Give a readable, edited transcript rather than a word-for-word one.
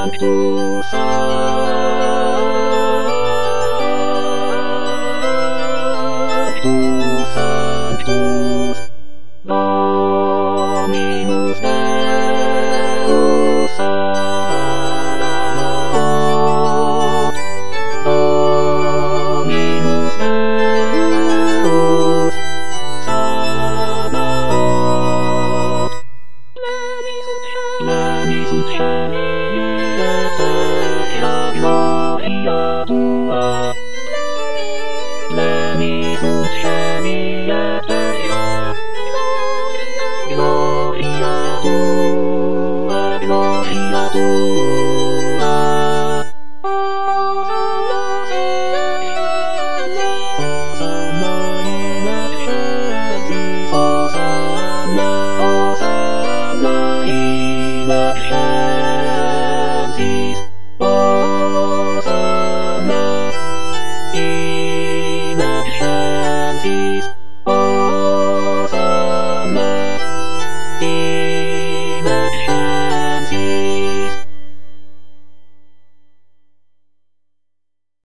Sanctus, Sanctus, Sanctus, Dominus Deus Sabaoth, Dominus Deus Sabaoth. Levis ut cieli et terra gloria tua. Levis ut cieli et terra gloria tua, gloria tua. Hosanna in excelsis, Hosanna, Hosanna in excelsis.